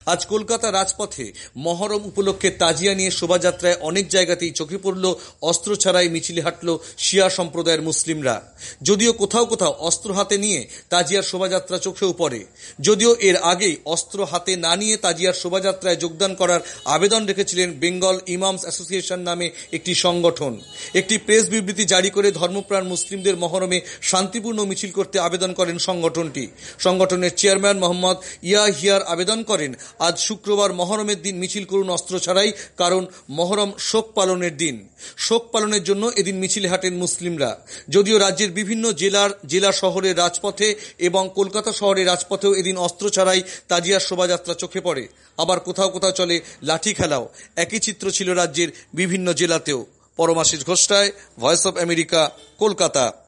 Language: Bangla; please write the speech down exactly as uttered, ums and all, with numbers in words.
আজ কলকাতা রাজপথে মহরম উপলক্ষে তাজিয়া নিয়ে শোভাযাত্রায় অনেক জায়গাতেই চোখে পড়ল অস্ত্র ছাড়াই মিছিলে হাঁটল শিয়া সম্প্রদায়ের মুসলিমরা। যদিও কোথাও কোথাও অস্ত্র হাতে নিয়ে তাজিয়ার শোভাযাত্রা চোখেও পড়ে। যদিও এর আগেই অস্ত্র হাতে না নিয়ে তাজিয়ার শোভাযাত্রায় যোগদান করার আবেদন রেখেছিলেন বেঙ্গল ইমামস অ্যাসোসিয়েশন নামে একটি সংগঠন। একটি প্রেস বিবৃতি জারি করে ধর্মপ্রাণ মুসলিমদের মহরমে শান্তিপূর্ণ মিছিল করতে আবেদন করেন সংগঠনটি। সংগঠনের চেয়ারম্যান মোহাম্মদ ইয়াহিয়ার আবেদন করেন, আজ শুক্রবার মহরমের দিন মিছিল করুন অস্ত্র ছাড়াই, কারণ মহরম শোক পালনের দিন। শোক পালনের জন্য এদিন মিছিলে হাঁটেন মুসলিমরা। যদিও রাজ্যের বিভিন্ন জেলার জেলা শহরের রাজপথে এবং কলকাতা শহরের রাজপথেও এদিন অস্ত্র ছাড়াই তাজিয়ার শোভাযাত্রা চোখে পড়ে। আবার কোথাও কোথাও চলে লাঠি খেলাও। একই চিত্র ছিল রাজ্যের বিভিন্ন জেলাতেও। Paramashis Ghosh, voice of America, Kolkata.